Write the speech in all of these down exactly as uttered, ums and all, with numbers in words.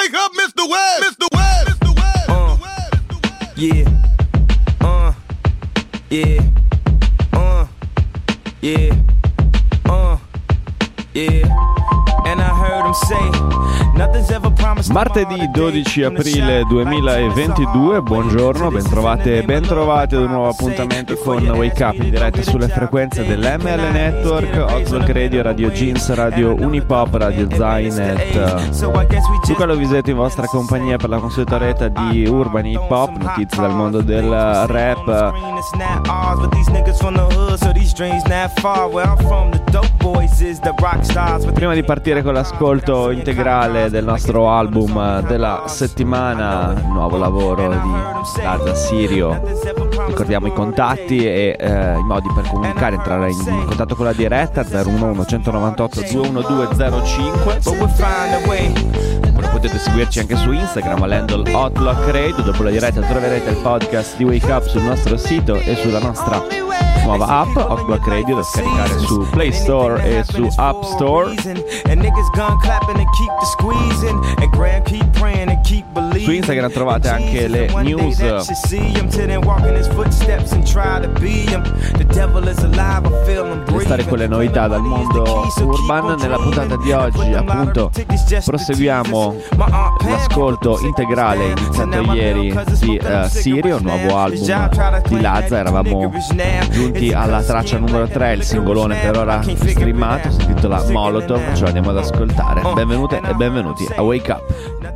Wake up, mister Webb, mister Webb, mister Webb. Uh, yeah, uh, yeah, uh, yeah, uh, yeah. And I heard him say, nothing's ever promised. Martedì dodici aprile duemilaventidue, buongiorno, bentrovate e bentrovati ad un nuovo appuntamento con Wake Up in diretta sulle frequenze dell'M L Network, Oxlock Radio, Radio Jeans, Radio Unipop, Radio Zainet. Luca Lovisetto in vostra compagnia per la consueta oretta di Urban Hip Hop, notizie dal mondo del rap. Prima di partire con l'ascolto integrale del nostro album della settimana, nuovo lavoro di Lazza Sirio, ricordiamo i contatti e eh, i modi per comunicare, entrare in, in contatto con la diretta zero uno uno centonovantotto duemiladue zero cinque. Ora potete seguirci anche su Instagram all'handle Oxlock Radio. Dopo la diretta troverete il podcast di Wake Up sul nostro sito e sulla nostra nuova app Oxlock Radio da scaricare su Play Store e su App Store. Su Instagram trovate anche le news per stare con le novità dal mondo urban. Nella puntata di oggi appunto proseguiamo l'ascolto integrale iniziato ieri di uh, Sirio, nuovo album di Lazza. Eravamo giunti alla traccia numero tre, il singolone per ora streamato, si intitola Molotov, ce lo andiamo ad ascoltare. Benvenute e benvenuti a Wake Up.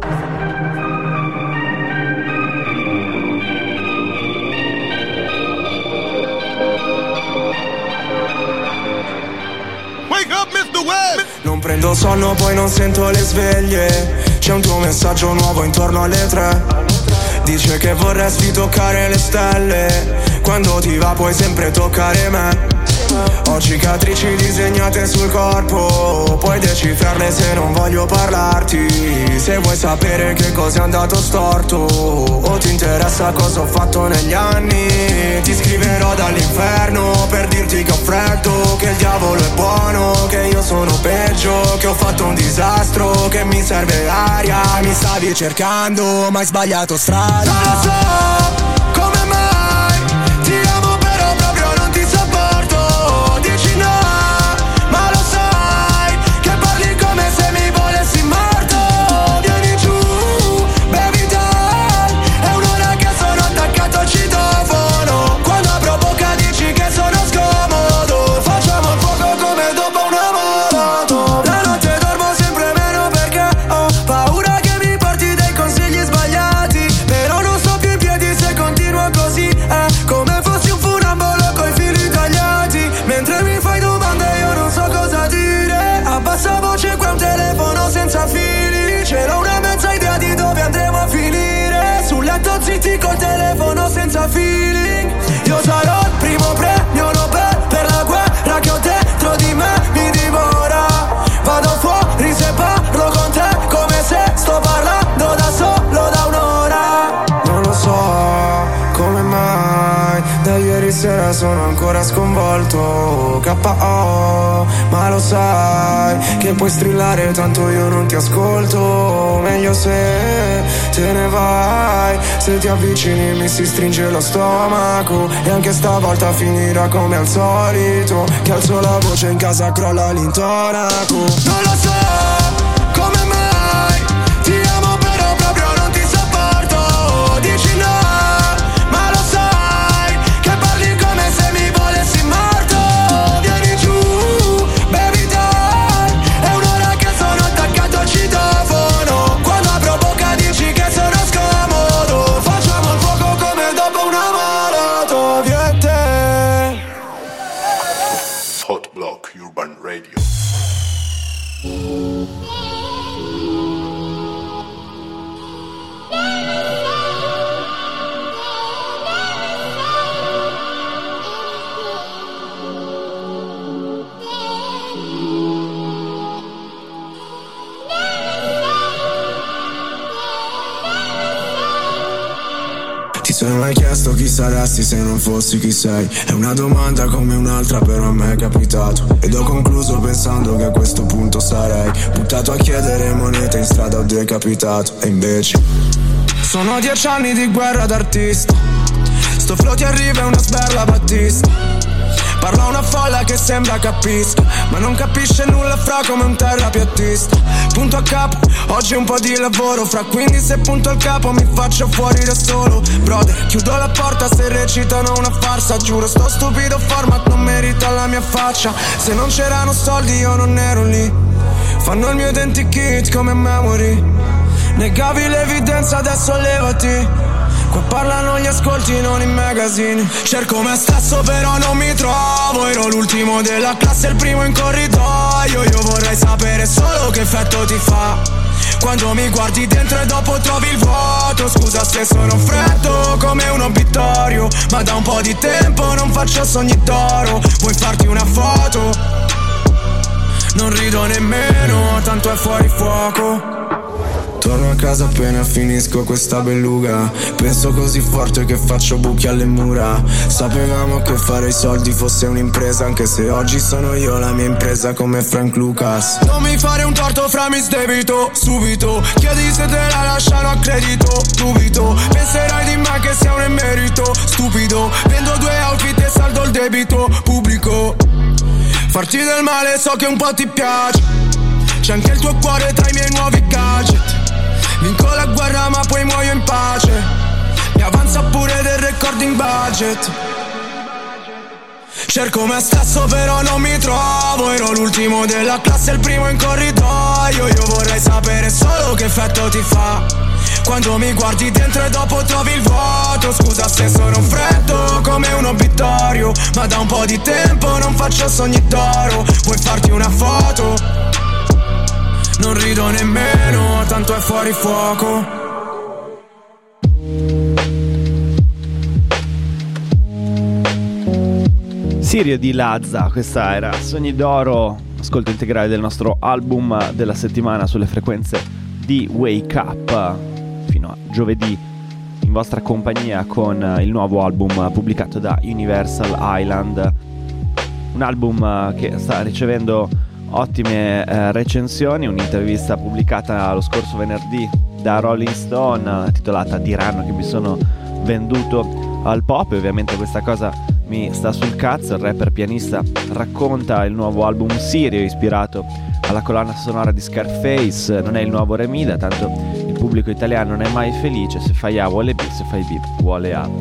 Wake up, mister Webb. Non prendo sonno, poi non sento le sveglie. C'è un tuo messaggio nuovo intorno alle tre. Dice che vorresti toccare le stelle. Quando ti va puoi sempre toccare me. Ho cicatrici disegnate sul corpo, puoi decifrarle se non voglio parlarti. Se vuoi sapere che cosa è andato storto o ti interessa cosa ho fatto negli anni, ti scriverò dall'inferno per dirti che ho freddo, che il diavolo è buono, che io sono peggio, che ho fatto un disastro, che mi serve aria. Mi stavi cercando ma hai sbagliato strada. Non lo so come mai ti amo però proprio non ti sopporto. Dici no, ma lo sai che parli come se mi volessi morto. Vieni giù, bevi dai, è un'ora che sono attaccato al citofono. Quando apro bocca dici che sono scomodo. Facciamo il fuoco come dopo una moto. La notte dormo sempre meno perché ho paura che mi porti dei consigli sbagliati. Però non sto più in piedi se continuo così. È come fossi un funambolo coi fili tagliati. Mentre mi fai domande io non so cosa dire. A bassa voce qua un telefono senza fili. C'era una mezza idea di dove andremo a finire. Sul letto zitti col telefono senza feeling. Io sarò il primo premio Nobel per la guerra che ho dentro di me mi dimora. Vado fuori se parlo con te come se sto parlando da solo da un'ora. Non lo so come mai da ieri sera sono ancora sconvolto. K O ma lo sai che puoi strillare tanto io non ti ascolto. Meglio se te ne vai. Se ti avvicini mi si stringe lo stomaco. E anche stavolta finirà come al solito, che alzo la voce in casa crolla l'intonaco. Non lo so come mai ti amo però proprio non ti sopporto. Dici no, ma lo sai che parli come se mi volessi morto. Vieni giù, bevi dai, è un'ora che sono attaccato al citofono. Quando apro bocca dici che sono scomodo. Facciamo il fuoco come dopo una maratona. Viete Hot Block Urban Radio. Ti sei mai chiesto chi saresti se non fossi chi sei? È una domanda come un'altra però a me è capitato. Ed ho concluso pensando che a questo punto sarei buttato a chiedere monete in strada o decapitato. E invece sono dieci anni di guerra d'artista. Sto flow ti arriva, è una sberla battista. Parla una folla che sembra capisca, ma non capisce nulla fra come un terrapiattista. Punto a capo, oggi un po' di lavoro fra, quindi se punto il capo mi faccio fuori da solo. Brother, chiudo la porta se recitano una farsa. Giuro, sto stupido format non merita la mia faccia. Se non c'erano soldi io non ero lì. Fanno il mio identikit come memory. Negavi l'evidenza, adesso levati. Qua parlano gli ascolti, non i magazine. Cerco me stesso però non mi trovo. Ero l'ultimo della classe, il primo in corridoio. Io vorrei sapere solo che effetto ti fa quando mi guardi dentro e dopo trovi il vuoto. Scusa se sono freddo come un obitorio, ma da un po' di tempo non faccio sogni d'oro. Vuoi farti una foto? Non rido nemmeno, tanto è fuori fuoco. Torno a casa appena finisco questa beluga. Penso così forte che faccio buchi alle mura. Sapevamo che fare i soldi fosse un'impresa, anche se oggi sono io la mia impresa come Frank Lucas. Non mi fare un torto fra mi sdebito subito. Chiedi se te la lasciano a credito dubito. Penserai di me che sia un emerito stupido. Vendo due outfit e saldo il debito pubblico. Farti del male so che un po' ti piace. C'è anche il tuo cuore tra i miei nuovi gadget. Vinco la guerra ma poi muoio in pace. Mi avanza pure del recording budget. Cerco me stesso però non mi trovo. Ero l'ultimo della classe, il primo in corridoio. Io vorrei sapere solo che effetto ti fa quando mi guardi dentro e dopo trovi il vuoto. Scusa se sono freddo come un obitorio, ma da un po' di tempo non faccio sogni d'oro. Vuoi farti una foto? Non rido nemmeno, tanto è fuori fuoco. Sirio di Lazza, questa era Sogni d'oro, ascolto integrale del nostro album della settimana sulle frequenze di Wake Up, fino a giovedì in vostra compagnia con il nuovo album pubblicato da Universal Island, un album che sta ricevendo ottime eh, recensioni. Un'intervista pubblicata lo scorso venerdì da Rolling Stone titolata "Diranno che mi sono venduto al pop", e ovviamente questa cosa mi sta sul cazzo. Il rapper pianista racconta il nuovo album Sirio ispirato alla colonna sonora di Scarface. Non è il nuovo Remida, tanto il pubblico italiano non è mai felice. Se fai A vuole B, se fai B vuole A.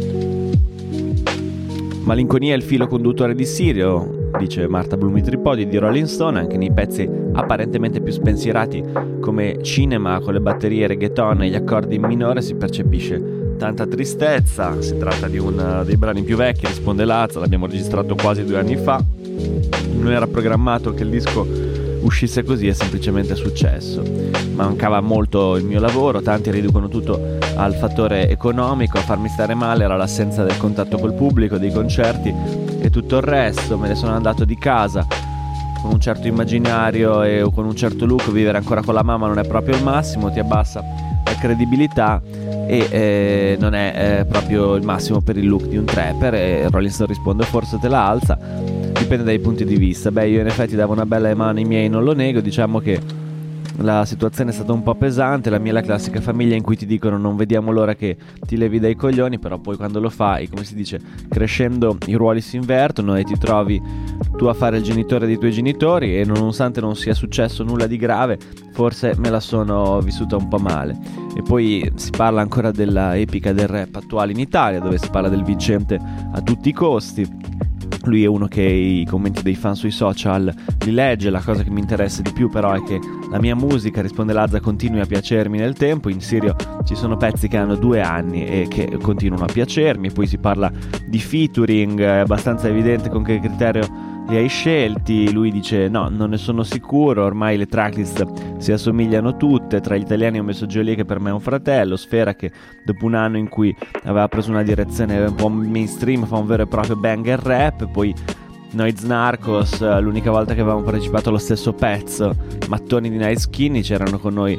Malinconia è il filo conduttore di Sirio, dice Marta Blumi-Tripodi di Rolling Stone. Anche nei pezzi apparentemente più spensierati come Cinema, con le batterie reggaeton e gli accordi in minore, si percepisce tanta tristezza. Si tratta di uno dei brani più vecchi, risponde Lazza, l'abbiamo registrato quasi due anni fa, non era programmato che il disco uscisse così, è semplicemente successo. Mancava molto il mio lavoro, tanti riducono tutto al fattore economico, a farmi stare male era l'assenza del contatto col pubblico, dei concerti e tutto il resto. Me ne sono andato di casa con un certo immaginario e con un certo look. Vivere ancora con la mamma non è proprio il massimo, ti abbassa la credibilità e eh, non è eh, proprio il massimo per il look di un trapper. E Rolling Stone risponde: forse te la alza, dipende dai punti di vista. Beh, io in effetti davo una bella mano ai miei, non lo nego. Diciamo che la situazione è stata un po' pesante. La mia è la classica famiglia in cui ti dicono non vediamo l'ora che ti levi dai coglioni, però poi quando lo fai, come si dice, crescendo i ruoli si invertono e ti trovi tu a fare il genitore dei tuoi genitori. E nonostante non sia successo nulla di grave, forse me la sono vissuta un po' male. E poi si parla ancora della epica del rap attuale in Italia, dove si parla del vincente a tutti i costi. Lui è uno che i commenti dei fan sui social li legge. La cosa che mi interessa di più però è che la mia musica, risponde Lazza, continui a piacermi nel tempo. In Sirio ci sono pezzi che hanno due anni e che continuano a piacermi. Poi si parla di featuring, è abbastanza evidente con che criterio li hai scelti. Lui dice no, non ne sono sicuro, ormai le tracklist si assomigliano tutte. Tra gli italiani ho messo Geolier, che per me è un fratello, Sfera, che dopo un anno in cui aveva preso una direzione un po' mainstream fa un vero e proprio banger rap. Poi Noise Narcos, l'unica volta che avevamo partecipato allo stesso pezzo, Mattoni di Nice Skinny, c'erano con noi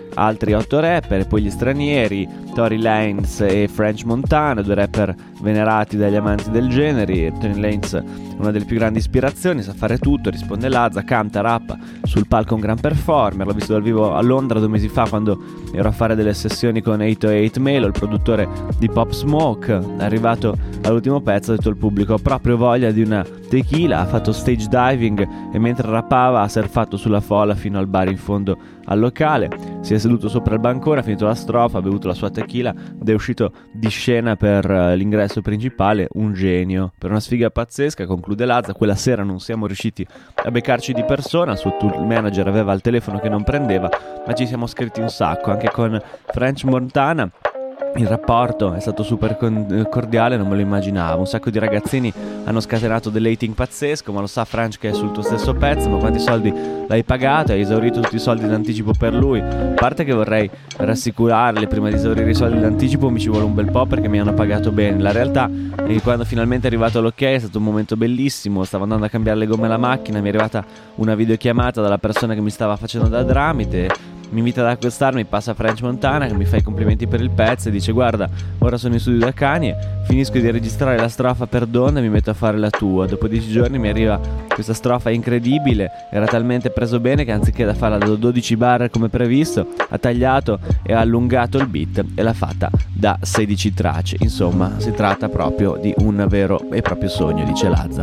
altri otto rapper, e poi gli stranieri, Tory Lanez e French Montana, due rapper venerati dagli amanti del genere. Tory Lanez, una delle più grandi ispirazioni, sa fare tutto, risponde Lazza, canta, rappa, sul palco un gran performer. L'ho visto dal vivo a Londra due mesi fa quando ero a fare delle sessioni con otto otto Melo, il produttore di Pop Smoke. È arrivato all'ultimo pezzo, ha detto al pubblico: ho proprio voglia di una tequila, ha fatto stage diving e mentre rappava ha surfato sulla folla fino al bar in fondo al locale, si è seduto sopra il bancone, ha finito la strofa, ha bevuto la sua tequila ed è uscito di scena per uh, l'ingresso principale. Un genio, per una sfiga pazzesca, conclude Lazza. Quella sera non siamo riusciti a beccarci di persona, il suo tour manager aveva il telefono che non prendeva, ma ci siamo scritti un sacco, anche con French Montana. Il rapporto è stato super cordiale, non me lo immaginavo. Un sacco di ragazzini hanno scatenato dell'hating pazzesco, ma lo sa French che è sul tuo stesso pezzo. Ma quanti soldi l'hai pagato? Hai esaurito tutti i soldi d'anticipo per lui? A parte che vorrei rassicurarli, prima di esaurire i soldi d'anticipo mi ci vuole un bel po' perché mi hanno pagato bene. La realtà è che quando finalmente è arrivato l'ok è stato un momento bellissimo. Stavo andando a cambiare le gomme alla macchina, mi è arrivata una videochiamata dalla persona che mi stava facendo da tramite. Mi invita ad accostarmi, passa French Montana che mi fa i complimenti per il pezzo e dice: guarda, ora sono in studio da Kanye, finisco di registrare la strofa per Donna e mi metto a fare la tua. Dopo dieci giorni mi arriva questa strofa incredibile, era talmente preso bene che anziché da farla da dodici bar come previsto, ha tagliato e ha allungato il beat e l'ha fatta da sedici tracce. Insomma, si tratta proprio di un vero e proprio sogno, dice Lazza.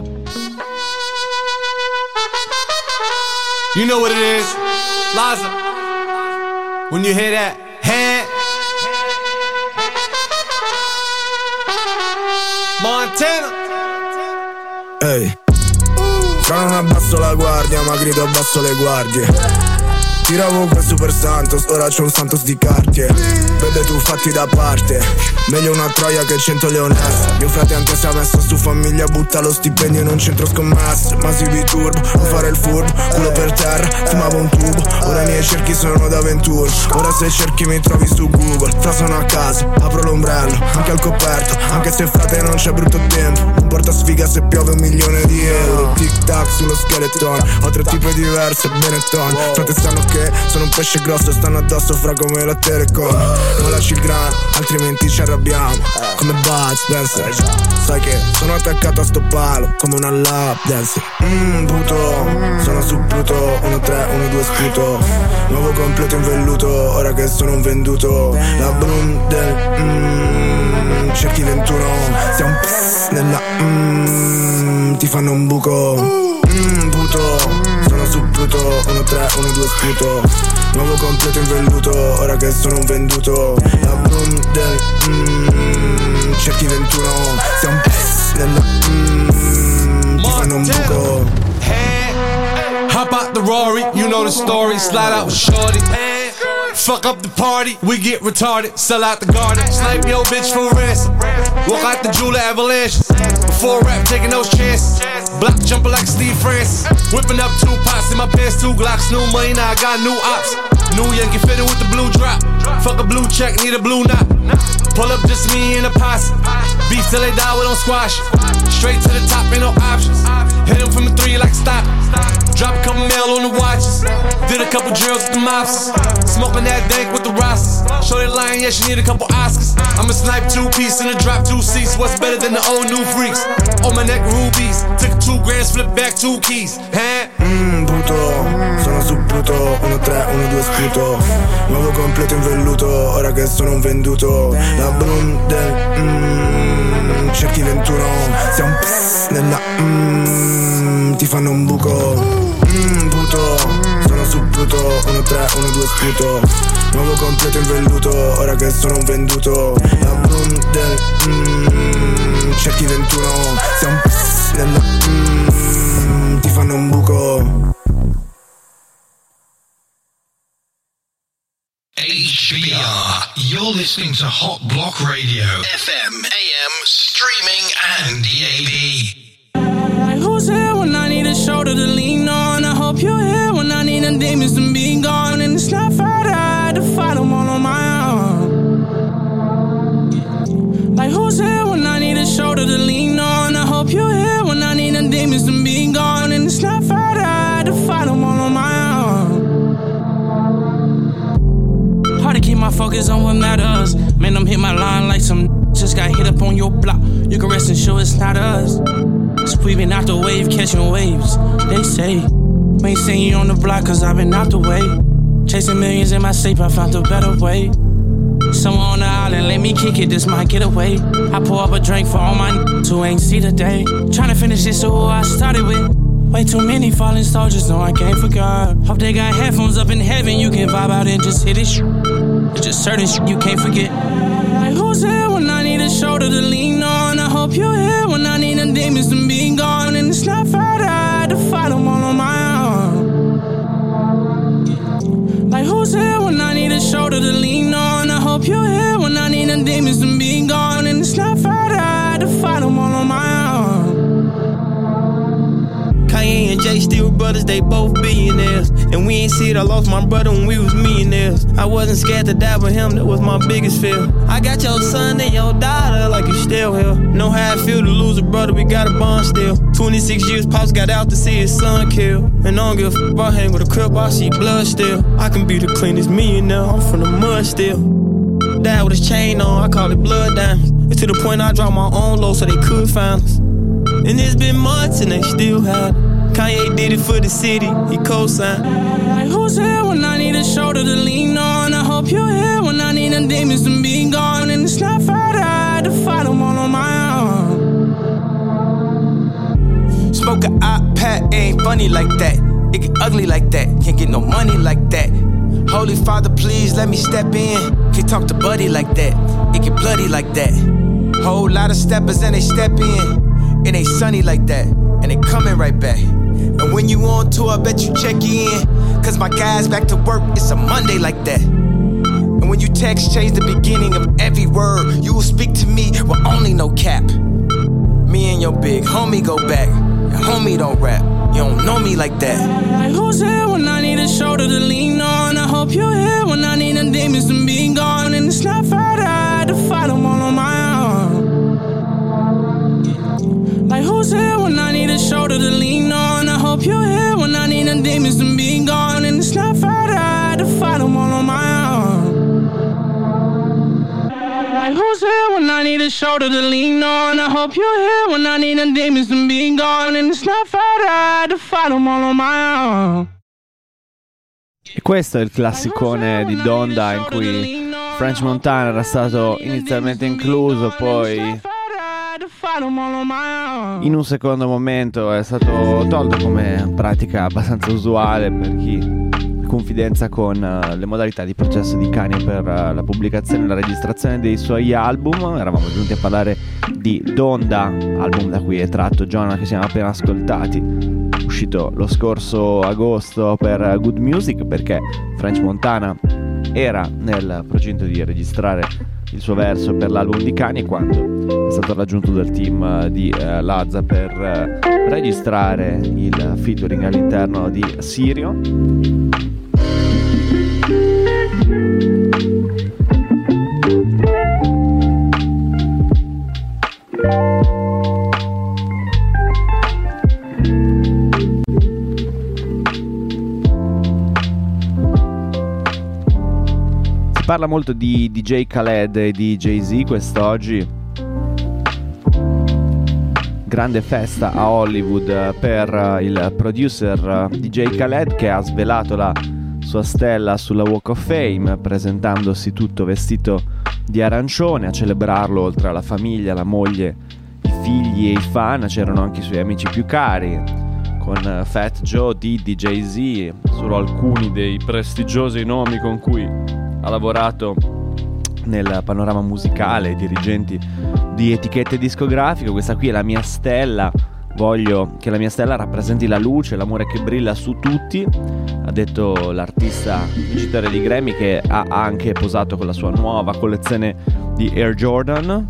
You know what it is, Lazza. When you hear that hand, Montana. Ehi, fra non abbasso la guardia, ma grido abbasso le guardie. Tiravo quel super santos, ora c'ho un santos di Cartier. Vede tu fatti da parte, meglio una troia che cento leonesse. Mio frate anche si è messo su famiglia, butta lo stipendio in un centro scommesse. Ma si di turbo, non fare il furbo, culo per terra, fumavo un tubo. Ora i miei cerchi sono da ventura, ora se cerchi mi trovi su Google. Fra sono a casa, apro l'ombrello, anche al coperto, anche se frate non c'è brutto tempo. Non porta sfiga se piove un milione di euro. Tic tac sullo scheletone, ho tre tipi diverse, Benetton. Frate sanno che sono un pesce grosso, stanno addosso fra come la Telecom. Non lasci il grano, altrimenti ci arrabbiamo. Come Bud Spencer, sai che sono attaccato a sto palo come una lap dancer. Mmm, puto, sono su Pluto. Uno tre, uno due sputo. Nuovo completo in velluto, ora che sono un venduto. La broom del mmm, cerchi ventuno. Sei un pss nella mmm, ti fanno un buco. Mmm, puto, sono su Pluto. Uno tre, uno due sputo. Nuovo completo in velluto, ora che sono un venduto. La broom del mmm, cerchi ventuno. Sei un pss nella mmm, ti fanno un buco. Hop out the Rory, you know the story. Slide out with shorty, fuck up the party, we get retarded. Sell out the garden, snipe your bitch for ransom. Walk out the jeweler avalanches. Before rap, taking those chances. Block jumping like Steve Francis. Whipping up two pots in my pants, two Glocks. New money, now I got new ops. New Yankee fitted with the blue drop. Fuck a blue check, need a blue knot. Pull up just me and a posse. Beef till they die, we don't squash it. Straight to the top, ain't no options. Hit him from the three like stop. Drop a couple mil on the watches. Did a couple drills with the mobsters. Smoking that dank with the rosters. Show that line, yeah, she need a couple Oscars. I'm a snipe two piece and a drop two seats. What's better than the old new freaks? On my neck rubies. Took two grand, flip back two keys. Huh? Mmm, puto, sono su Pluto. Uno tre, uno due sputo. Nuovo completo in velluto, ora che sono un venduto. La broom del mmm, cerchi ventuno. Sei un pss nella mmm, ti fanno un buco. Mmm, puto, sono su Pluto. Uno tre, uno due sputo. Nuovo completo in velluto, ora che sono un venduto. La broom del mmm, cerchi ventuno. Sei un pss nella mmm, ti fanno un buco. H B R, you're listening to Hot Block Radio, F M, A M, streaming and D A B. Like who's here when I need a shoulder to lean on? I hope you're here when I need a demons to be gone. And it's not fair that I had to fight them all on my own. Like who's here when I need a shoulder to lean on? I hope you're here when I need a demons to be gone. And it's not fair that I had to fight them all on my own. to keep my focus on what matters. Man, I'm hit my line like some just got hit up on your block. You can rest and sure it's not us. Sweeping out the wave, catching waves. They say, ain't seen you on the block cause I've been out the way. Chasing millions in my safe, I found a better way. Someone on the island, let me kick it, this might get away. I pour up a drink for all my n***s who ain't see the day. Tryna finish this to who I started with. Way too many fallen soldiers, no I can't forget. Hope they got headphones up in heaven, you can vibe out and just hit it. It's just certain shit you can't forget. Like who's here when I need a shoulder to lean on? I hope you're here when I need a demons to be gone. And it's not fair that I had to fight them all on my own. Like who's here when I need a shoulder to lean on? I hope you're here when I need a demons to be gone. And it's not fair that I had to fight them all on my own. Kanye and Jay still brothers, they both billionaires. And we ain't see it, I lost my brother when we was millionaires. I wasn't scared to die with him, that was my biggest fear. I got your son and your daughter like you still here. Know how I feel to lose a brother, we got a bond still. twenty-six years, Pops got out to see his son kill. And I don't give a f***, I hang with a crip, I see blood still. I can be the cleanest millionaire, I'm from the mud still. Dad with his chain on, I call it blood diamonds. It's to the point I dropped my own low so they could find us. And it's been months and they still had it. Kanye did it for the city, he co-signed. Like who's here when I need a shoulder to lean on? I hope you're here when I need a demons to be gone. And it's not fair that I had to fight them all on my own. Smoke a iPad, ain't funny like that. It get ugly like that, can't get no money like that. Holy Father, please let me step in. Can't talk to Buddy like that, it get bloody like that. Whole lot of steppers and they step in. It ain't sunny like that, and they coming right back. And when you on tour, I bet you check in. Cause my guys back to work, it's a Monday like that. And when you text, change the beginning of every word. You will speak to me with only no cap. Me and your big homie go back. Your homie don't rap, you don't know me like that. Like who's here when I need a shoulder to lean on? I hope you're here when I need a demons to be gone. And it's not fair that I had to fight them all on my own. Like who's here when I need a shoulder to lean on? I hope you're here when I need a demons to be gone. And it's not fair that I had to fight them all on my own. Like who's here when I need a shoulder to lean on? I hope you're here when I need a demons to be gone. And it's not fair that I had to fight them all on my own. E questo è il classicone di Donda in cui French Montana era stato inizialmente incluso, poi in un secondo momento è stato tolto come pratica abbastanza usuale per chi ha confidenza con uh, le modalità di processo di Kanye per uh, la pubblicazione e la registrazione dei suoi album. Eravamo giunti a parlare di Donda, album da cui è tratto Jonah che siamo appena ascoltati, uscito lo scorso agosto per Good Music, perché French Montana era nel procinto di registrare il suo verso per l'album di Kanye quando è stato raggiunto dal team di uh, Lazza per uh, registrare il featuring all'interno di Sirio. Parla molto di D J Khaled e di Jay-Z quest'oggi. Grande festa a Hollywood per il producer D J Khaled, che ha svelato la sua stella sulla Walk of Fame presentandosi tutto vestito di arancione. A celebrarlo, oltre alla famiglia, la moglie, i figli e i fan, c'erano anche i suoi amici più cari, con Fat Joe, Diddy, Jay-Z, solo alcuni dei prestigiosi nomi con cui ha lavorato nel panorama musicale, dirigenti di etichette discografiche. Questa qui è la mia stella, voglio che la mia stella rappresenti la luce, l'amore che brilla su tutti, ha detto l'artista vincitore di Grammy, che ha anche posato con la sua nuova collezione di Air Jordan.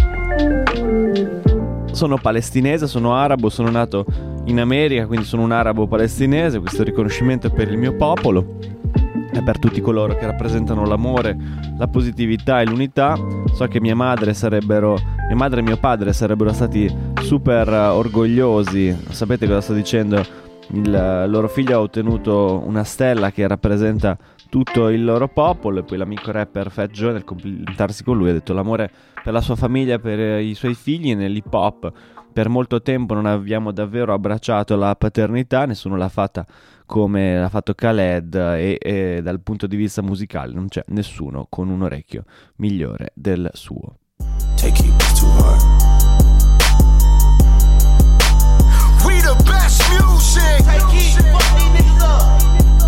Sono palestinese, sono arabo, sono nato in America, quindi sono un arabo palestinese. Questo riconoscimento è per il mio popolo e per tutti coloro che rappresentano l'amore, la positività e l'unità. So che mia madre sarebbero mia madre e mio padre sarebbero stati super orgogliosi. Sapete cosa sto dicendo? Il loro figlio ha ottenuto una stella che rappresenta tutto il loro popolo. E poi l'amico rapper Fat Joe, nel complimentarsi con lui, ha detto: l'amore per la sua famiglia, per i suoi figli nell'hip hop. Per molto tempo non abbiamo davvero abbracciato la paternità, nessuno l'ha fatta come l'ha fatto Khaled, e, e dal punto di vista musicale non c'è nessuno con un orecchio migliore del suo. Take it too hard. We the best music. Take it, fuck these niggas up.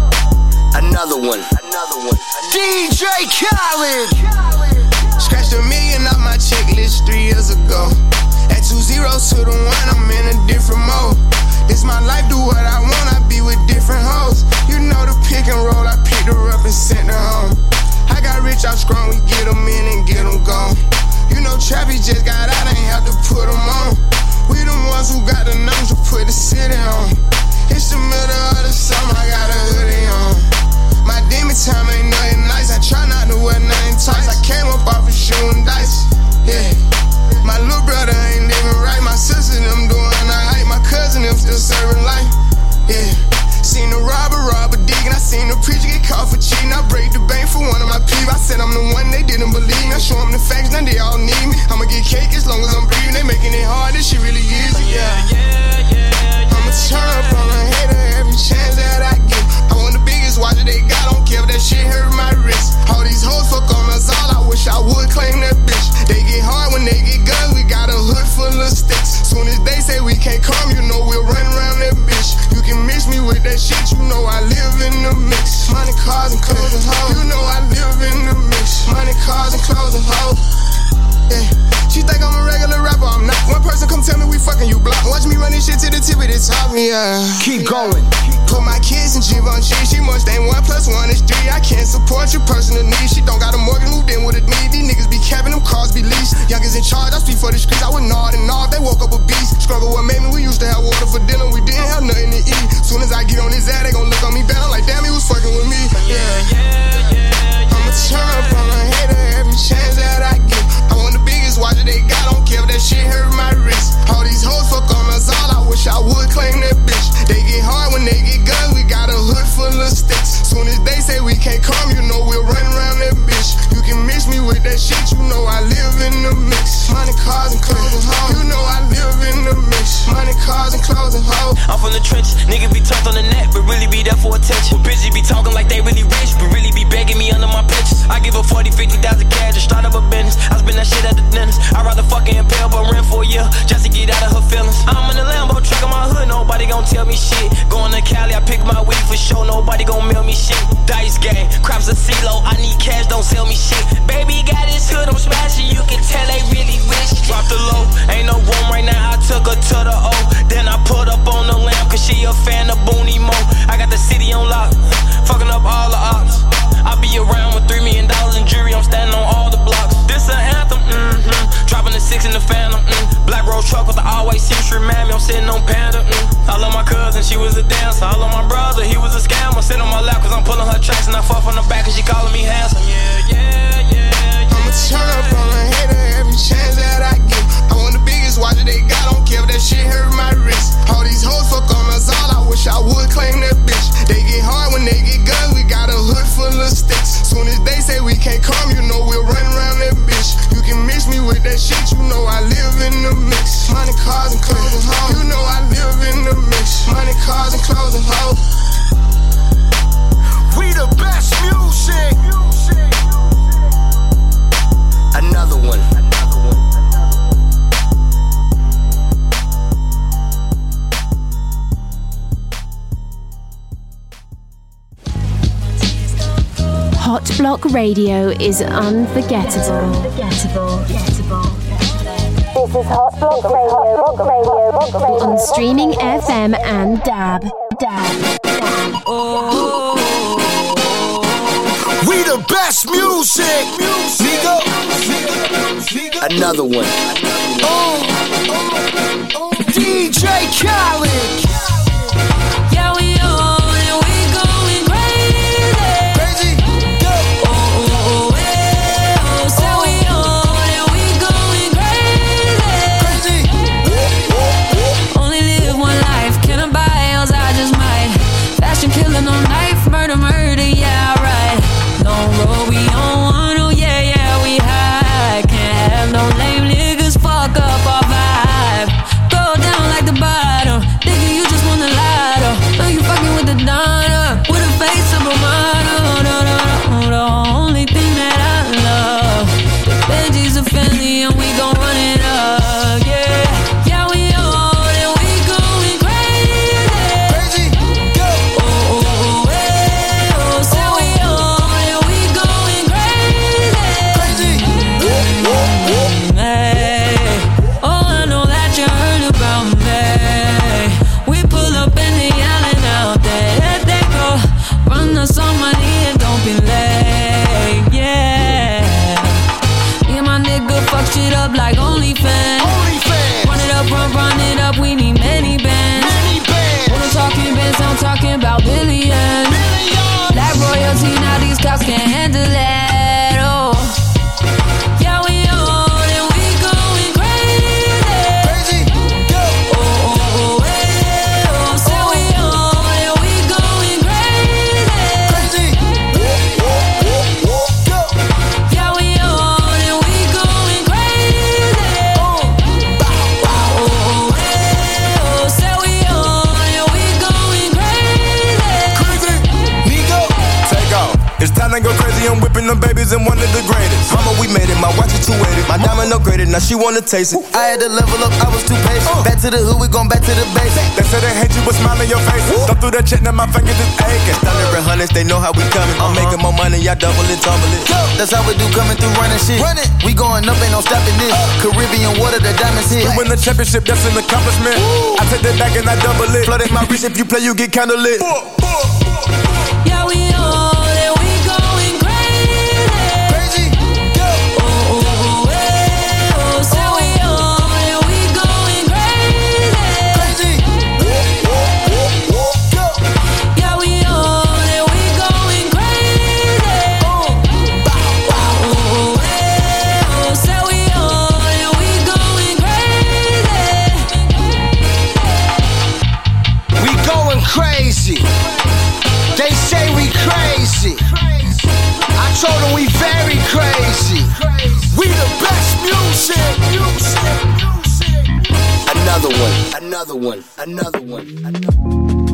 Another one, another one. D J Khaled. Scratched a million off my checklist three years ago. At two zeros to the one, I'm in a different mode. This my life, do what I want, I be with different hoes. You know the pick and roll, I picked her up and sent her home. I got rich out strong, we get them in and get them gone. You know Trappy just got out, ain't have to put them on. We the ones who got the numbers to put the city on. It's the middle of the summer, I got a hoodie on. My demon time ain't nothing nice, I try not to wear nothing tight. I came up off of shooting dice, yeah. My little brother ain't living right, my sister them doing alright, my cousin them still serving life, yeah. Seen the robber rob a dig, and I seen the preacher get caught for cheating. I break the bank for one of my peeps. I said I'm the one, they didn't believe me. I show them the facts, now they all need me. I'ma get cake as long as I'm breathing. They making it hard, this shit really easy, yeah. yeah, yeah, yeah I'ma turn up on a hater every chance that I get. I want the biggest watch that they got, don't care if that shit hurt my wrist. All these hoes fuck on us all, I wish I would claim that bitch. They get hard when they get guns, we got a hood full of sticks. Soon as they say we can't come, you know we'll run around that bitch. You can mix me with that shit, you know I live in the mix. Money, cars, and clothes and hoes. You know I live in the mix. Money, cars, and clothes and hoes. Yeah. She think I'm a regular rapper, I'm not. One person come tell me we fucking, you block. Watch me run this shit to the tip of the top, yeah. Keep going. Put my kids in Givenchy, she must ain't one plus one is three. I can't support your personal needs. She don't got a mortgage, moved in with a need. These niggas be capping, them cars be leased. Youngers in charge, I speak for the streets. I would nod and nod, they woke up a beast. Struggle what made me, we used to have water for dinner. We didn't have nothing to eat. Soon as I get on his ad, they gon' look on me bad. I'm like, damn, he was fucking with me. Yeah, yeah, yeah, yeah. I'ma turn up on a hater every chance that I get. I want the biggest watch that they got, don't care if that shit hurt my wrist. All these hoes fuck on us all, I wish I would claim that bitch. They get hard when they get guns, we got a hood full of sticks. Soon as they say we can't come, you know we'll run around that bitch. You can mix me with that shit, you know I live in the mix. Money, cars, and clothes and hoes. You know I live in the mix. Money, cars, and clothes and hoes. I'm from the trenches, nigga be tough on the net, but really be there for attention. Bitches be talking like they really rich, but really be begging me under my pictures. I give her forty, fifty thousand cash to start up a business. I spend that shit at the dentist. I'd rather fucking impale but rent for a year just to get out of her feelings. I'm in the Lambo truck in my hood, nobody gon' tell me shit. Going to Cali, I pick my weed for sure, nobody gon' mail me shit. Dice game, crops a CeeLo, I need cash, don't sell me shit. Baby got his hood, I'm smashing, you can tell they really wish. Drop the low, ain't no room right now, I took her to the O. Then I put up on the lamp, cause she a fan of Booney Mo. I got the city on lock, fucking up all the ops. I be around with three million dollars in jury, I'm standing on all the blocks. This an anthem, mm-hmm. Dropping the six in the Phantom, mm. Black Rose truck with the all-white century mammy, I'm sitting on Panda, mm. I love my cousin, she was a dancer. I love my brother, he was a scammer. Sit on my lap cause I'm pulling her tracks, and I fuck from the back cause she calling me handsome. Yeah, yeah, yeah, yeah. I'ma turn up on a hater every chance that I get. I want the biggest watch that they got, don't care if that shit hurt my wrist. All these hoes fuck on us all, I wish I would claim that bitch. They get hard when they get guns, we got a hood full of sticks. Soon as they say we can't come, you know we'll run around that bitch. You can mix me with that shit, you know I live in the mix. Money, cars, and clothes and hoes. You know I live in the mix. Money, cars, and clothes and hoes. We the best music. Another one. Hot Block Radio is unforgettable. Unforgettable. This is Hot Block Radio, Radio, Radio on streaming F M and Dab. Dab. Dab. Oh, we the best music. Nigga. Another one. Oh, D J Khaled. Yeah, we on and we going crazy. Crazy. Go. Oh, oh, oh, eh, oh. So we on and we going crazy. Crazy. Only live one life, can I buy else I just might. Fashion killing on knife, murder, murder, yeah, right. crazy, I'm whipping them babies and one of the greatest. Mama, we made it, my watch is two eighty. My diamond upgraded, now she wanna taste it. I had to level up, I was too patient. Back to the hood, we gon' back to the base. They said they hate you, but smile in your face. Thumb through that check, now my fingers is aching. Thunder and hundreds, they know how we coming. I'm making more money, y'all double it, tumble it. That's how we do coming through running shit. Run it. We going up, ain't no stopping this. Caribbean water, the diamonds hit. We win the championship, that's an accomplishment. I take that back and I double it. Flooded my wrist, if you play, you get kinda lit. Yeah, we on and we going crazy. Crazy, go. Oh, oh, oh, eh, oh, say we on and we going crazy. Crazy, go. Yeah, we on and we going crazy. Oh, bow, Oh, oh, eh, oh, say we on and we going crazy. We going crazy. They say we crazy. I told them we very crazy. We the best music. Another one, another one, another one, another one.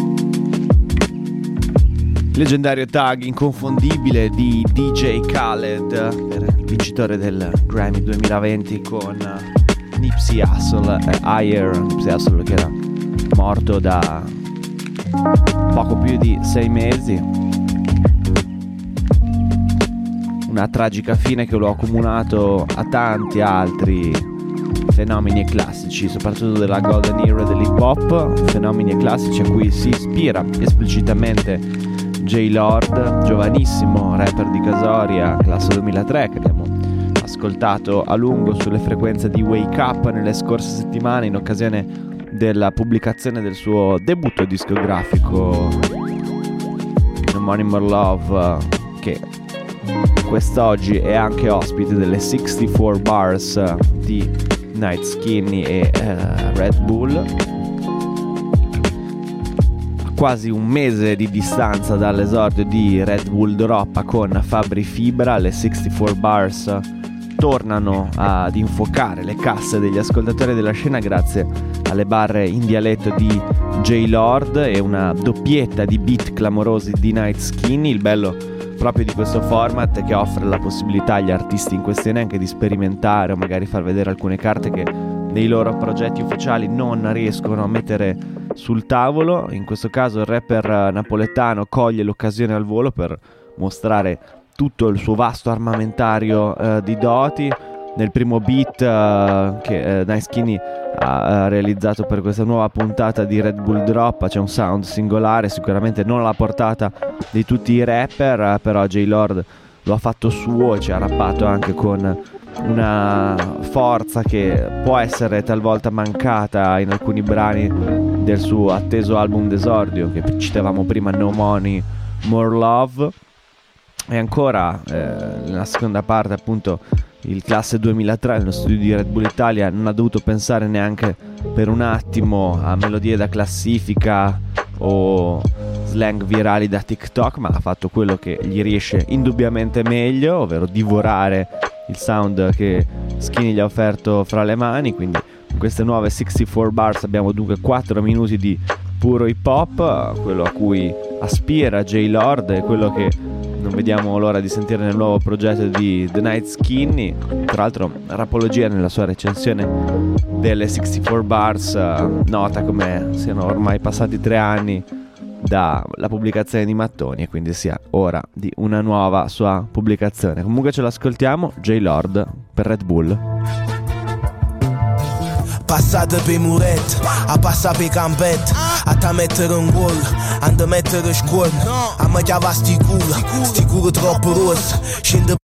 Leggendario tag inconfondibile di D J Khaled, il vincitore del Grammy duemilaventi con Nipsey Hussle, eh, Higher, Nipsey Hussle che era morto da poco più di sei mesi. Una tragica fine che lo ha accomunato a tanti altri fenomeni e classici, soprattutto della golden era dell'hip hop, fenomeni e classici a cui si ispira esplicitamente J-Lord, giovanissimo rapper di Casoria, classe duemilatré, che abbiamo ascoltato a lungo sulle frequenze di Wake Up nelle scorse settimane in occasione della pubblicazione del suo debutto discografico No Money More Love, che quest'oggi è anche ospite delle sessantaquattro Bars di Night Skinny e uh, Red Bull. A quasi un mese di distanza dall'esordio di Red Bull Droppa con Fabri Fibra, le sessantaquattro Bars tornano ad infuocare le casse degli ascoltatori della scena grazie alle barre in dialetto di J-Lord e una doppietta di beat clamorosi di Night Skinny. Il bello proprio di questo format è che offre la possibilità agli artisti in questione anche di sperimentare o magari far vedere alcune carte che nei loro progetti ufficiali non riescono a mettere sul tavolo. In questo caso il rapper napoletano coglie l'occasione al volo per mostrare tutto il suo vasto armamentario uh, di doti. Nel primo beat uh, che uh, Night Skinny ha uh, realizzato per questa nuova puntata di Red Bull Drop c'è un sound singolare, sicuramente non alla portata di tutti i rapper, uh, però J-Lord lo ha fatto suo e ci ha rappato anche con una forza che può essere talvolta mancata in alcuni brani del suo atteso album d'esordio che citavamo prima, No Money More Love. E ancora eh, nella seconda parte appunto il classe duemilatré nello studio di Red Bull Italia non ha dovuto pensare neanche per un attimo a melodie da classifica o slang virali da TikTok, ma ha fatto quello che gli riesce indubbiamente meglio, ovvero divorare il sound che Skinny gli ha offerto fra le mani. Quindi in queste nuove sessantaquattro Bars abbiamo dunque quattro minuti di puro hip hop, quello a cui aspira J-Lord e quello che non vediamo l'ora di sentire nel nuovo progetto di The Night Skinny. Tra l'altro Rapologia nella sua recensione delle sessantaquattro Bars uh, nota come siano ormai passati tre anni dalla pubblicazione di Mattoni e quindi sia ora di una nuova sua pubblicazione. Comunque ce l'ascoltiamo, J-Lord per Red Bull. Passate pe muret, a passa pe campet, a ta mettere în gol, a da mettere școl, a mă chiava sticură, sticură troppo ros, și în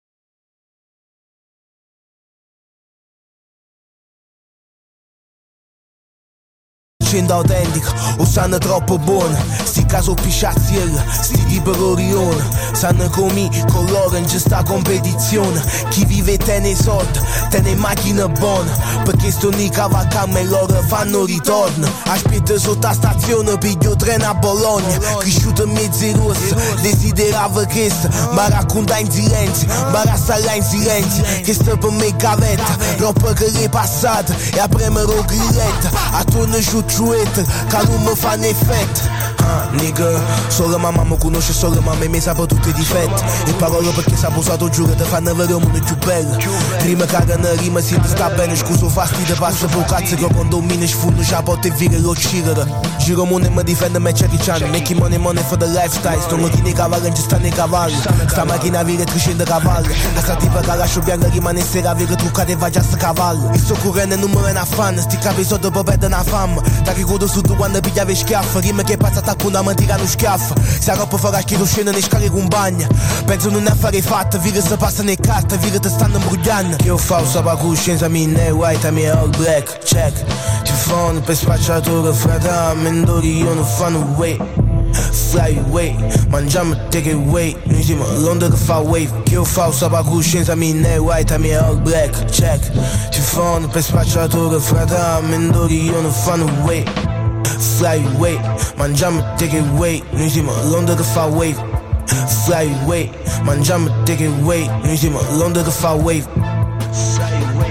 scendo autentico, o sanno troppo buono, sti caso pisciazziello, sti libero Orione, sanno come con loro in questa competizione, chi vive tiene soldi, tiene macchina buona, perché sto nei cavalcammi e loro fanno ritorno, aspetta sotto la stazione, piglio treno a Bologna, cresciuto in mezzo rosso, desiderava questo, ma racconta in silenzio, ma resta là in silenzio, che sta per me gavetta, roba che è passata, e a premere o grilletta, attorno giù giù su hater che non mi fanno effetto. Ah, nigga, solo mamma mi conosce, solo mamma mi sa per tutti i difetti. E parole perché si è posato giuro ti fanno vedere un mondo più bello. Rima cagano, rima sempre sta bene. Scuso fastidio, passa per cazzo che quando un mine sfondo c'ha porta e vira lo cirere. Giro money mi difende me Jackie Chan. Making money money for the lifestyle. Sto macchina nei cavalli, non ci stanno i cavalli. Sta macchina vira trecento cavalli. Questa tipa che lascio bianca rimane sera vira truccata e va già sta cavallo. Il suo corrente non me ne affanna. Sti capi sotto per perdere una fama. Da che codo su tu quando pigliavi schiaffa. Rima che pazza una mi tirano schiaffa. Se la coppa farà schifo scena ne scale con bagna. Penso non è affare fatta. Vire se passa nei carte, vire te stanno imbrugliando. Che ho fatto sta pa' coscienza mi ne white a mi all black. Check. Ci fanno per spacciatore frata. Mendori io non fanno way. Fly away, mangiamo take it away. Noi siamo l'onda che fa wave. Che ho fatto sta pa' coscienza mi ne white a mi all black. Check. Ci fanno per spacciatore frata. Mendori io non fanno way. Fly away, mangiamo take it away. Noi siamo l'onda che fa wave. Fly away, mangiamo take it away. Noi siamo l'onda che fa wave. Fly away.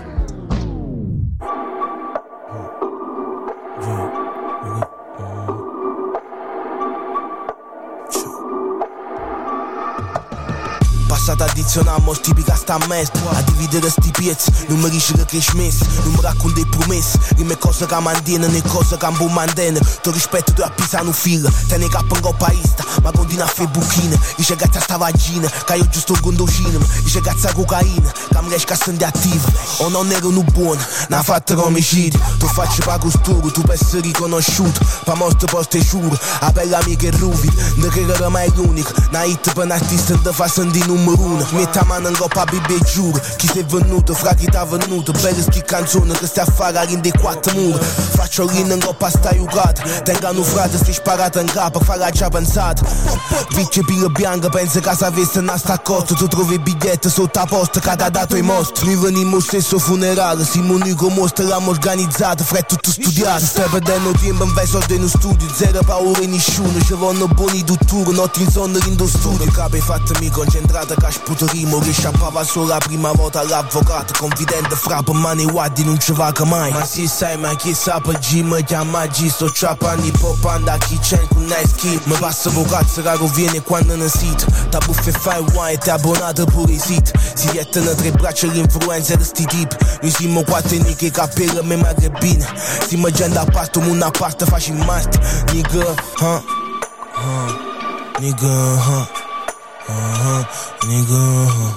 Passata addizionammo tipica sta a me. A dividere sti piezzi, non mi dici che smesso. Non mi racconti i promessi. Rime cose che mantiene, né cose che non mantiene. Ti rispetto tu a pisano fila. Te ne cappo in coppaista, ma continua a fare buchine. Dice grazie a sta vagina, che io giusto un condocino. Dice grazie a cocaina, che mi riesco a stare attiva. O non ero un buono, ne ha fatto omicidio. Tu faccio pa' costura, tu per essere riconosciuto. Pa' mostro posto e giuro, a bella amica e ruvi. Ne credo mai l'unico, una hit per un artista te fa sentire numero uno. Metta mano in coppa a bibbe e giuro. Chi sei venuto, fra chi t'ha venuto. Belle sti canzone che stai a fare a rinde quattro mura. Faccio l'inno in coppa sta aiucata. Tengano frate, stai sparato in capo, farà già pensato. Picce pila bianca, pensa che se avesse una sta costa. Tu trovi biglietto sotto a posta che t'ha dato i mostri. Noi venimmo stesso funerale, siamo unico mostro, l'abbiamo organizzato, fred tutto studiato. Tu stai perdendo tempo, in soldi in studio. Zero paura in nessuno, ci vanno buoni dotture. Notti in sonno in do studio. Capi fatemi concentrato che sputo rimo. Che sciappava solo la prima volta all'avvocato. Confidente frappa mani guardi non ci va che mai. Ma si sai ma chi sa per G mi chiama G. Sto trappando hip hop anda chi c'è con nice kid. Mi passa po' cazzo che viene quando ne sito. Ta buffe fai wine e ti abbonato pure i sit. Si jettono tre braccia l'influenza di sti tipi. Noi siamo quattro nicchi capelli me magrebine. Siamo gente a parte, una parte faccio in masti. Nigga, huh, huh, nigga, huh, uh-huh, nigga, huh.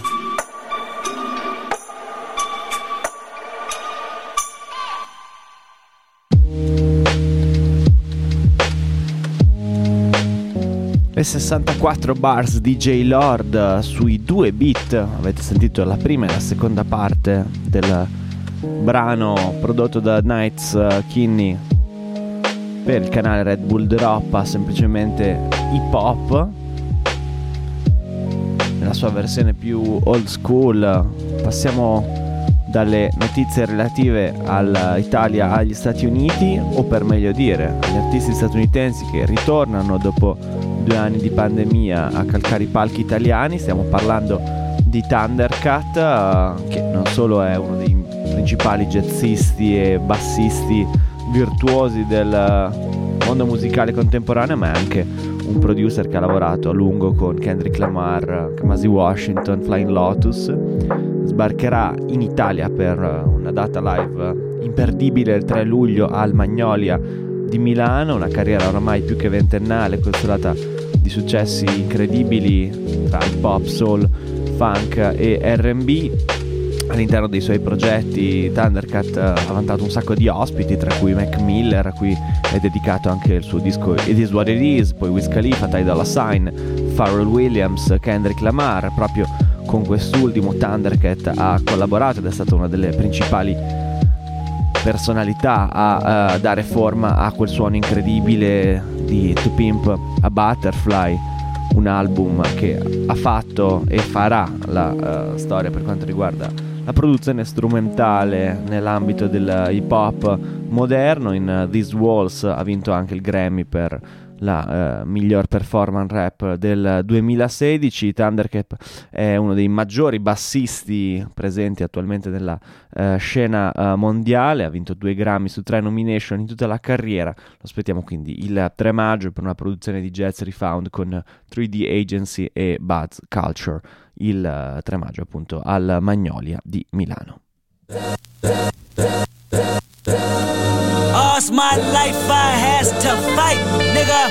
Le sessantaquattro bars di J Lord sui due beat. Avete sentito la prima e la seconda parte del brano prodotto da Nights Kinney per il canale Red Bull Drop, semplicemente hip hop nella sua versione più old school. Passiamo dalle notizie relative all'Italia agli Stati Uniti, o per meglio dire agli artisti statunitensi che ritornano dopo due anni di pandemia a calcare i palchi italiani. Stiamo parlando di Thundercat, uh, che non solo è uno dei principali jazzisti e bassisti virtuosi del mondo musicale contemporaneo, ma è anche un producer che ha lavorato a lungo con Kendrick Lamar, Kamasi Washington, Flying Lotus. Sbarcherà in Italia per una data live imperdibile il tre luglio al Magnolia di Milano, una carriera oramai più che ventennale costellata di successi incredibili tra hip hop, soul, funk e R and B. All'interno dei suoi progetti Thundercat ha vantato un sacco di ospiti, tra cui Mac Miller, a cui è dedicato anche il suo disco It Is What It Is, poi Wiz Khalifa, Ty Dolla Sign, Pharrell Williams, Kendrick Lamar. Proprio con quest'ultimo Thundercat ha collaborato ed è stata una delle principali personalità a uh, dare forma a quel suono incredibile di To Pimp a Butterfly, un album che ha fatto e farà la uh, storia per quanto riguarda la produzione strumentale nell'ambito del hip hop moderno. In uh, These Walls ha vinto anche il Grammy per la uh, miglior performance rap del duemilasedici. Thundercat è uno dei maggiori bassisti presenti attualmente nella uh, scena uh, mondiale, ha vinto due Grammy su tre nomination in tutta la carriera. Lo aspettiamo quindi il tre maggio per una produzione di Jazz Refound con tre D Agency e Buzz Culture, il uh, tre maggio appunto al Magnolia di Milano. All's my life I has to fight, nigga.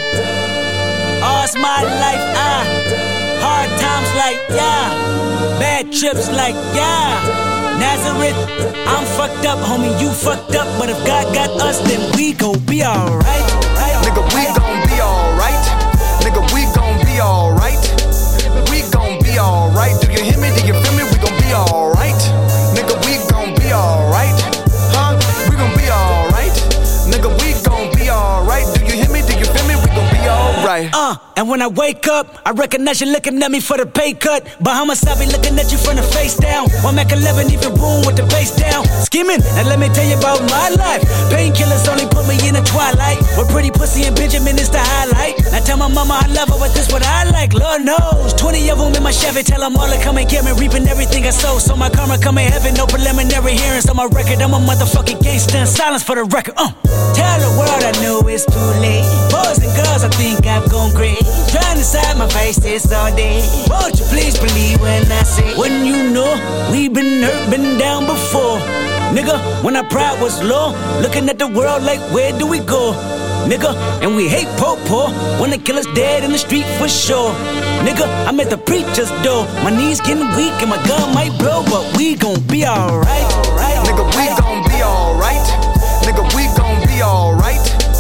All's my life I hard times like yeah, bad trips like yeah. Nazareth, I'm fucked up, homie, you fucked up, but if God got us, then we gon' be alright. Nigga, we gon' be alright. Nigga, we gon' be alright. We gon' be alright. Do you hear me? Do you feel me? We gon' be alright. Nigga, we gon' be alright. Huh? We gon' be alright. Nigga, we gon' be alright. Do you hear me? Do you feel me? We gon' be alright. Uh, and when I wake up, I recognize you looking at me for the pay cut. Bahamas, I be looking at you from the face down. One Mac eleven, even boom with the bass down. Skimming, now let me tell you about my life. Painkillers only put me in the twilight. With pretty pussy and Benjamin is the highlight. Now tell my mama I love her, but this what I like. Lord knows, twenty of them in my Chevy. Tell them all to come and get me, reaping everything I sow. So my karma come in heaven, no preliminary hearings on my record. I'm a motherfucking gangster in silence for the record. Uh, tell the world I know it's too late. Boys and girls, I think I've gone great. Trying to side my face this all day. Won't you please believe when I say, when you know we been hurt, been down before. Nigga, when our pride was low, looking at the world like where do we go? Nigga, and we hate po-po, wanna kill us dead in the street for sure. Nigga, I'm at the preacher's door, my knees getting weak and my gun might blow, but we gon' be alright. Nigga, we gon' be alright. Nigga, we gon' be alright.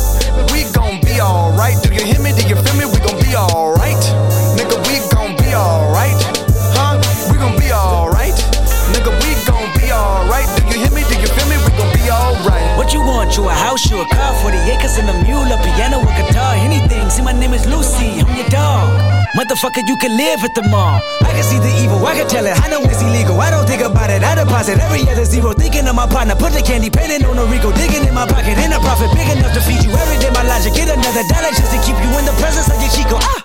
We gon' be alright. Do you hear me? Do you feel me? We gon' be alright. Nigga, we gon' be alright. Huh? We gon' be alright. Nigga, we gon' be alright. Do you hear me? Do you feel me? We gon' be alright. What you want? You a house, you a car, forty acres and a mule, a piano, a guitar, anything. See, my name is Lucy, I'm your dog. Motherfucker, you can live at the mall. I can see the evil, I can tell it, I know it's illegal. I don't think about it, I deposit every other zero. Thinking of my partner, put the candy, painting on a Rico. Digging in my pocket, ain't a profit big enough to feed you. Every day my logic, get another dollar just to keep you in the presence of your Chico. Ah!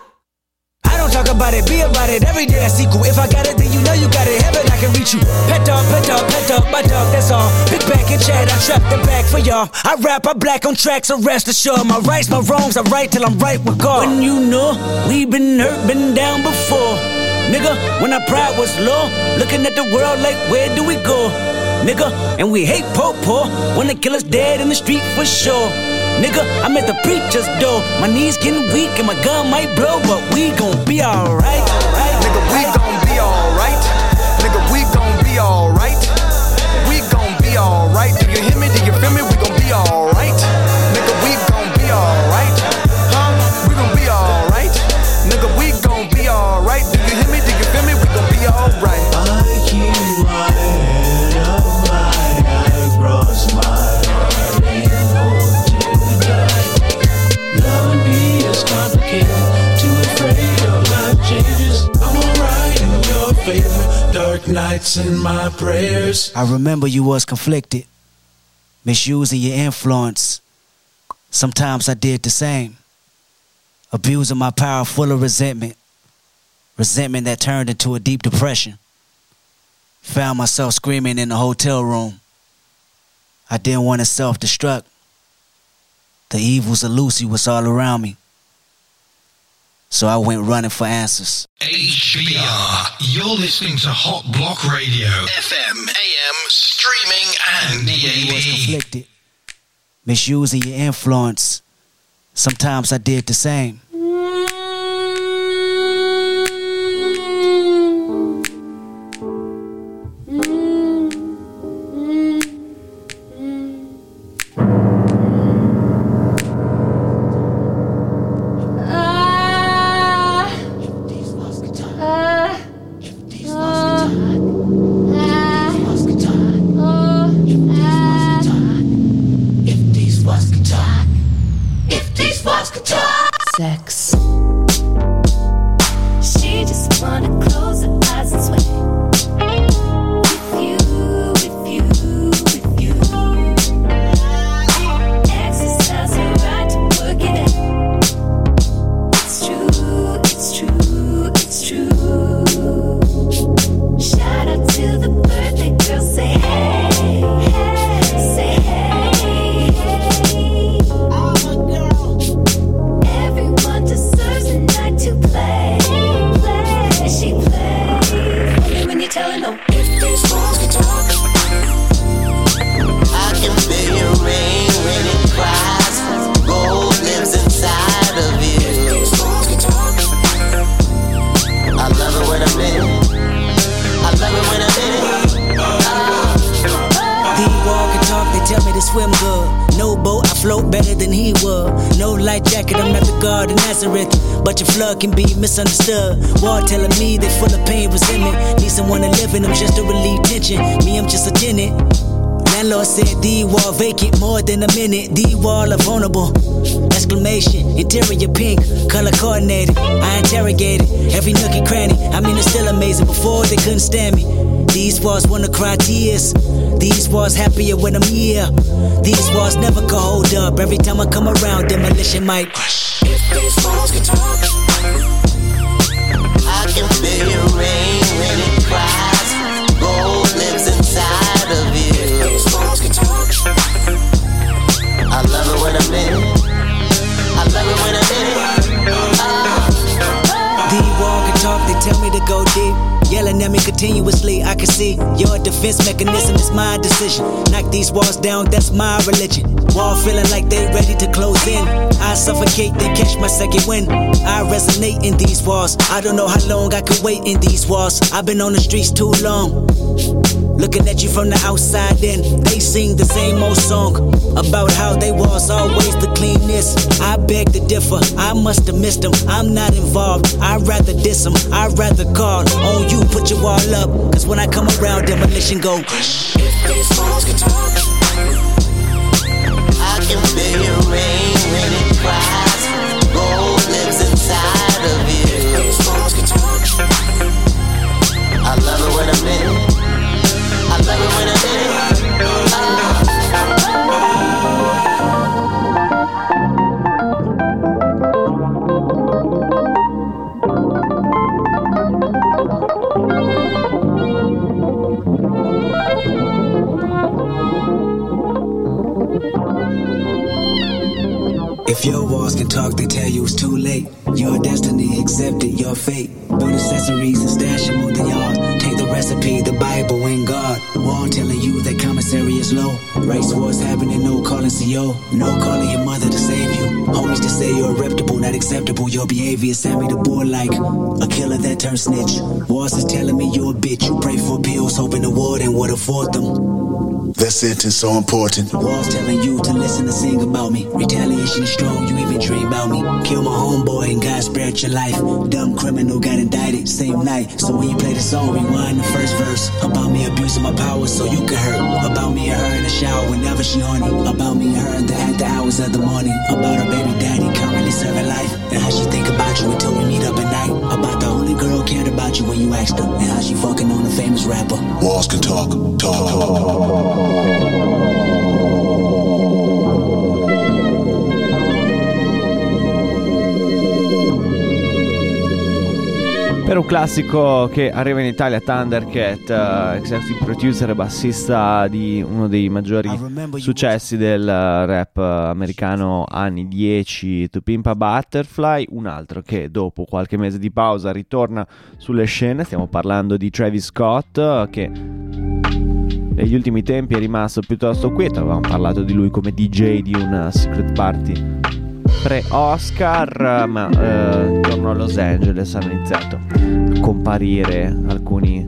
I don't talk about it, be about it, every day I sequel. If I got it, then you know you got it, heaven I can reach you. Pet dog, pet dog, pet dog, my dog, that's all. Big back and chat, I trap the back for y'all. I rap, I black on tracks, so rest assured. My rights, my wrongs, I right till I'm right with God. When you know, we been hurt, been down before. Nigga, when our pride was low, looking at the world like where do we go? Nigga, and we hate po-po, wanna kill us dead in the street for sure. Nigga, I'm at the preacher's door. My knees getting weak and my gun might blow, but we gon' be alright. Nigga, we gon' be alright. Nigga, we gon' be alright. We gon' be alright. Do you hear me? Do you feel me? We gon' be alright. Nigga, we gon' be alright. Huh? We gon' be alright. Nigga, we gon' be alright. Do you hear me? Do you feel me? We gon' be alright. I keep my head up high, I cross my heart and hope to die. Loving me is complicated, too afraid of life changes. I'm alright in your favor, dark nights and my prayers. I remember you was conflicted, misusing your influence. Sometimes I did the same, abusing my power full of resentment. Resentment that turned into a deep depression. Found myself screaming in the hotel room. I didn't want to self-destruct. The evils of Lucy was all around me. So I went running for answers. H B R, you're listening to Hot Block Radio, F M, A M, streaming and D A B. Was conflicted, misusing your influence. Sometimes I did the same. Sex. swim good. No boat, I float better than he would. No light jacket, I'm not the God of Nazareth. But your flood can be misunderstood. War telling me they full of pain, resentment. Need someone to live in them just to relieve tension. Me, I'm just a tenant. Landlord said the wall vacant more than a minute. The wall are vulnerable. Exclamation, interior pink, color coordinated. I interrogated every nook and cranny. I mean, it's still amazing. Before they couldn't stand me. These walls wanna cry tears. These walls happier when I'm here. These walls never can hold up. Every time I come around, demolition might. If these walls could talk, I can feel your rain when it cries. Gold lives inside of you. If these walls could talk, I love it when I'm in it. I love it when I'm in it. Ah. The wall can talk, they tell me to go deep. Yelling at me continuously, I can see your defense mechanism is my decision. Knock these walls down, that's my religion. Wall feeling like they ready to close in. I suffocate, then catch my second wind. I resonate in these walls. I don't know how long I could wait in these walls. I've been on the streets too long. Looking at you from the outside in, they sing the same old song about how they was always the cleanest. I beg to differ, I must have missed them. I'm not involved, I'd rather diss them. I'd rather call on you, put your wall up. Cause when I come around, demolition go. If these walls could talk, I can feel your rain when it cries. Gold lives inside of you. If these walls could talk, I love it when I'm in it. I love it when I'm in it. Ah. If your walls can talk, they tell you it's too late. Your destiny accepted, your fate. Build accessories and stash them on the yard. Take the recipe, the Bible and God. Wall telling you that commissary is low. Race wars happening, no calling C O. No calling your mother to save you. Homies to say you're reputable, not acceptable. Your behavior sent me to board like a killer that turned snitch. Walls is telling me you're a bitch. You pray for pills, hoping the warden would afford them. That sentence so important. Walls telling you to listen and sing about me. Retaliation is strong, you even dream about me. Kill my homeboy and God spared your life. Dumb criminal got indicted same night. So when you play the song, rewind the first verse. About me abusing my power so you can hurt. About me and her in the shower whenever she horny. About me and her in the after hours of the morning. About her baby daddy currently serving life. And how she think about you until we meet up at night. About the only girl cared about you when you asked her. And how she fucking on a famous rapper. Walls can talk, talk, talk. Per un classico che arriva in Italia, Thundercat, uh, executive producer e bassista di uno dei maggiori successi del uh, rap uh, americano anni dieci, To Pimp a Butterfly. Un altro che dopo qualche mese di pausa ritorna sulle scene. Stiamo parlando di Travis Scott, uh, che negli ultimi tempi è rimasto piuttosto quieto. Avevamo parlato di lui come D J di una secret party pre-Oscar, ma eh, intorno a Los Angeles hanno iniziato a comparire alcuni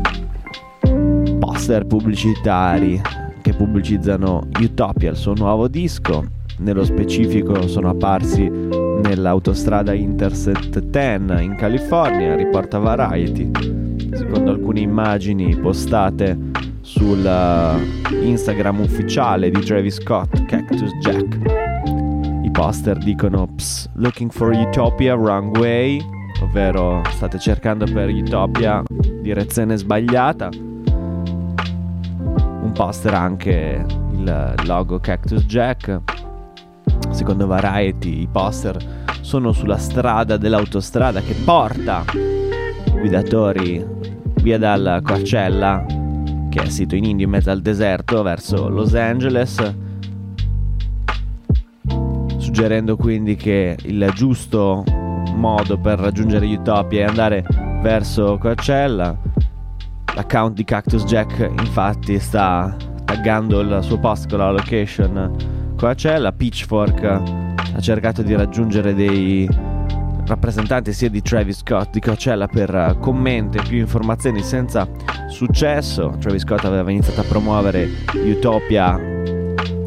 poster pubblicitari che pubblicizzano Utopia, il suo nuovo disco. Nello specifico sono apparsi nell'autostrada Interstate dieci in California, riporta Variety. Secondo alcune immagini postate sul Instagram ufficiale di Travis Scott, Cactus Jack, i poster dicono "Psst, looking for Utopia, wrong way", ovvero state cercando per Utopia, direzione sbagliata. Un poster anche il logo Cactus Jack. Secondo Variety i poster sono sulla strada dell'autostrada che porta i guidatori via dal Coachella, che è sito in India in mezzo al deserto, verso Los Angeles, suggerendo quindi che il giusto modo per raggiungere Utopia è andare verso Coachella. L'account di Cactus Jack infatti sta taggando il suo post con la location Coachella. Pitchfork ha cercato di raggiungere dei rappresentanti sia di Travis Scott di Coachella per commenti e più informazioni, senza successo. Travis Scott aveva iniziato a promuovere Utopia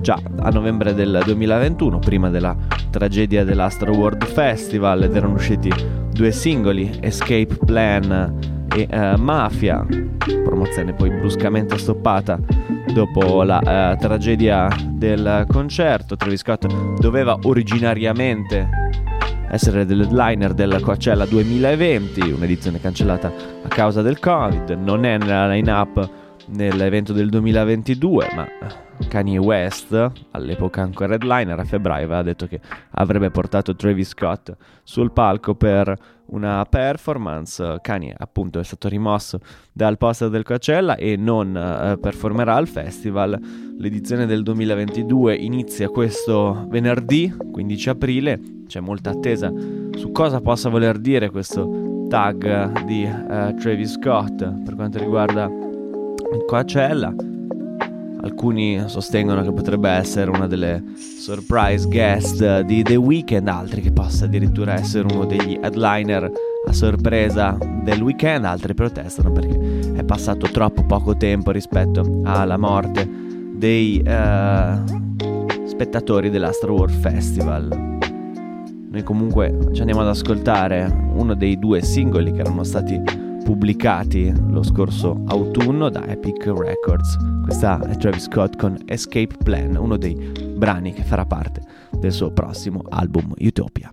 già a novembre del duemilaventuno, prima della tragedia dell'Astro World Festival, ed erano usciti due singoli, Escape Plan e uh, Mafia, promozione poi bruscamente stoppata dopo la uh, tragedia del concerto. Travis Scott doveva originariamente essere dell'headliner del Coachella duemilaventi, un'edizione cancellata a causa del Covid, non è nella line-up nell'evento del duemilaventidue, ma Kanye West, all'epoca ancora headliner, a febbraio aveva detto che avrebbe portato Travis Scott sul palco per una performance. Kanye appunto è stato rimosso dal poster del Coachella e non uh, performerà al festival. L'edizione del duemilaventidue inizia questo venerdì quindici aprile, c'è molta attesa su cosa possa voler dire questo tag di uh, Travis Scott per quanto riguarda il Coachella. Alcuni sostengono che potrebbe essere una delle surprise guest di The Weeknd, altri che possa addirittura essere uno degli headliner a sorpresa del weekend, altri protestano perché è passato troppo poco tempo rispetto alla morte dei uh, spettatori dell'Astro World Festival. Noi comunque ci andiamo ad ascoltare uno dei due singoli che erano stati pubblicati lo scorso autunno da Epic Records. Questa è Travis Scott con Escape Plan, uno dei brani che farà parte del suo prossimo album Utopia.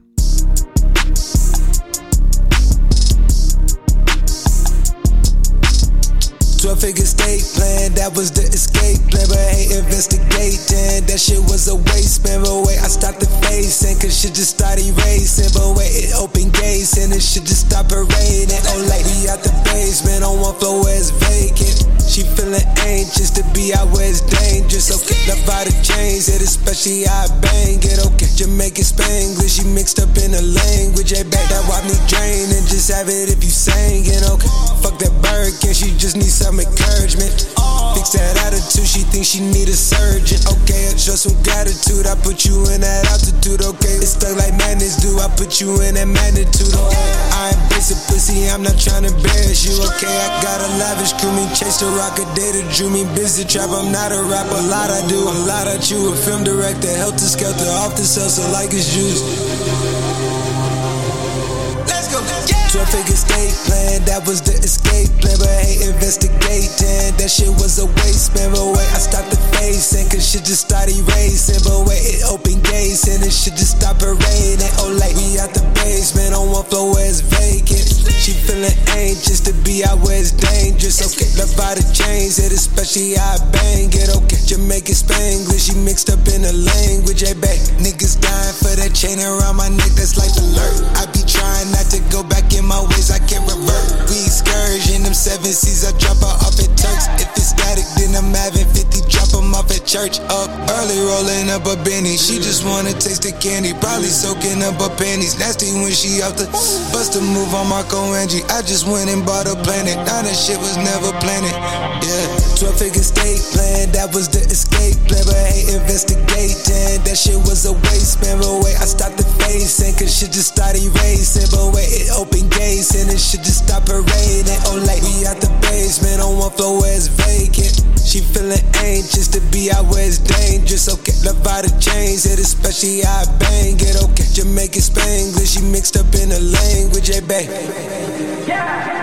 twelve-figure state plan, that was the escape plan. But hate investigating, that shit was a waste, man. But wait, I stopped the facing, cause shit just started racing. But wait, it opened gates, and it shit just stopped parading. Oh, like we out the basement, on one floor where it's vacant. She feeling anxious to be out where it's dangerous. Okay, love out the chains, it especially I bang it. Okay, Jamaican Spanglish, she mixed up in the language. Hey, back that wipe me drain and just have it if you singing. Okay, fuck that Birkin, she just needs some encouragement. Fix that attitude, she thinks she need a surgeon. Okay, I show some gratitude, I put you in that altitude. Okay, it's stuck like madness, do I put you in that magnitude? Okay, I embrace a pussy, I'm not trying to embarrass you. Okay, I got a lavish crew, me chase the rock a day that drew me busy trap. I'm not a rapper, a lot I do, a lot I chew. A film director, helter skelter, off the salsa like it's juice. twelve-figure state plan, that was the escape plan. But hate investigating, that shit was a waste, man. But wait, I stopped the facing, cause shit just started racing. But wait, it opened gates, and it shit just stopped parading. Oh, like we out the basement, on one floor where it's vacant. She feeling anxious to be out where it's dangerous. Okay, love out the chains, it especially I bang it. Okay, Jamaican Spanglish, she mixed up in the language. Hey, back, niggas dying for that chain around my neck, that's life alert. I be trying not to go back in my ways, I can't revert. We excursion, them seven C's, I drop her off at Turks. If it's static, then I'm having fifty, drop them off at church. Up early, rolling up a Benny. She just wanna taste the candy, probably soaking up her panties. Nasty when she out the bust a move on Marco Angie. I just went and bought a planet, now that shit was never planned. Yeah, twelve-figure state plan, that was the escape plan. But hate investigating, that shit was a waste, man. But wait, I stopped the facing, cause shit just started racing. But wait, it opened gates, and it shit just stopped parading. Oh, like we out the basement, on one floor where it's vacant. She feeling anxious to be out where it's dangerous. Okay, love out the chains, it especially I bang it. Okay, Jamaican Spanglish, she mixed up in the language. Hey, babe. Yeah.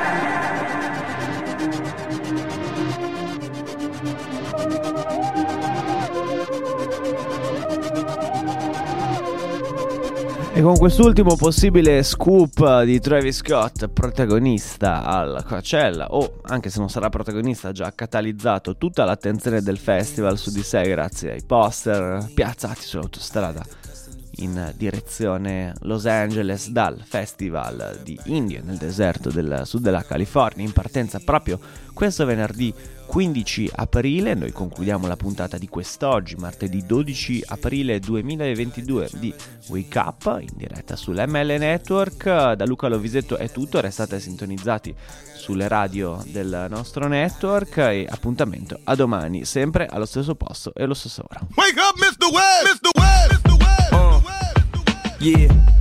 E con quest'ultimo possibile scoop di Travis Scott, protagonista al Coachella, o anche se non sarà protagonista, ha già catalizzato tutta l'attenzione del festival su di sé grazie ai poster piazzati sull'autostrada in direzione Los Angeles dal festival di India nel deserto del sud della California, in partenza proprio questo venerdì quindici aprile. Noi concludiamo la puntata di quest'oggi, martedì dodici aprile duemilaventidue, di Wake Up in diretta sull'M L Network. Da Luca Lovisetto è tutto, restate sintonizzati sulle radio del nostro network e appuntamento a domani, sempre allo stesso posto e allo stesso ora. Wake up, mister Webb! mister Webb! mister Webb! Uh, yeah.